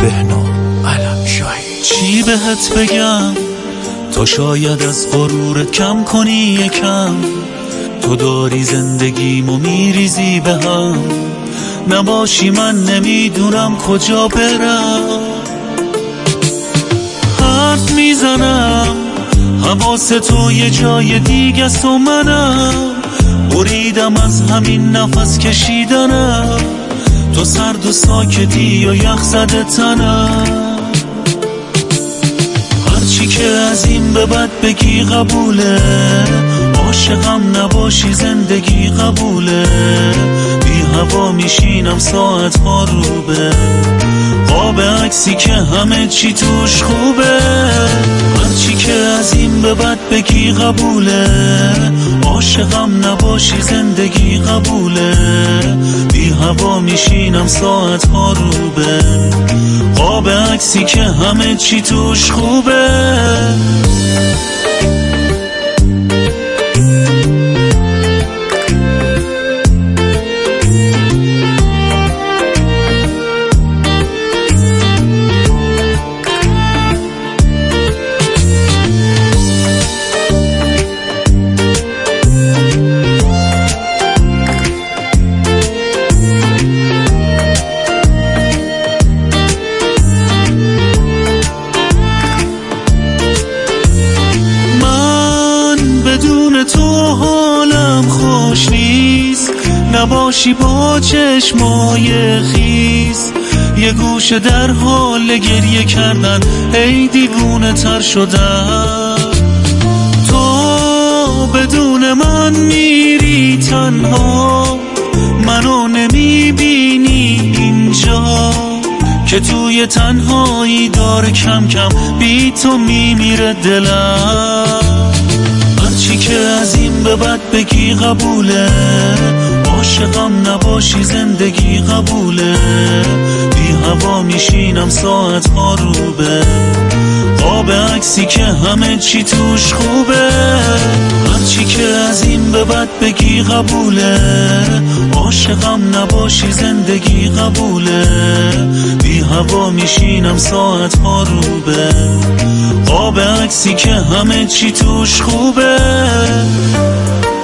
بهنام علمشاهی. چی بهت بگم تو شاید از غرورت کم کنی یکم، تو داری زندگیمو میریزی به هم، نباشی من نمیدونم کجا برم. حرف میزنم حواس تو یه جای دیگه ست و منم بریدم از همین نفس کشیدنم، تو سرد و ساکتی و یخ زده تنم. هرچی که از این به بعد بگی قبوله، عاشقم نباشی زندگی قبوله، بی هوا میشینم ساعت ها روبه، قاب عکسی که همه چی توش خوبه. هرچی که از این به بعد بگی قبوله، عاشقم نباشی زندگی قبوله، بی هوا میشینم ساعت ها روبه، قاب عکسی که همه چی توش خوبه. تو حالم خوش نیست، نباشی با چشمای خیس، یه گوشه در حال گریه کردن ای دیوونه تر شدن. تو بدون من میری تنها، منو نمیبینی اینجا که توی تنهایی داره کم کم بی تو میمیره دلم. هرچی که از این به بعد بگی قبوله، عاشقم نباشی زندگی قبوله، بی هوا میشینم ساعت ها روبه، قاب عکسی که همه چی توش خوبه. هرچی که از این به بعد بگی قبوله، عاشقم نباشی زندگی قبوله، بی هوا میشینم ساعت ها روبه، قاب عکسی که همه چی توش خوبه.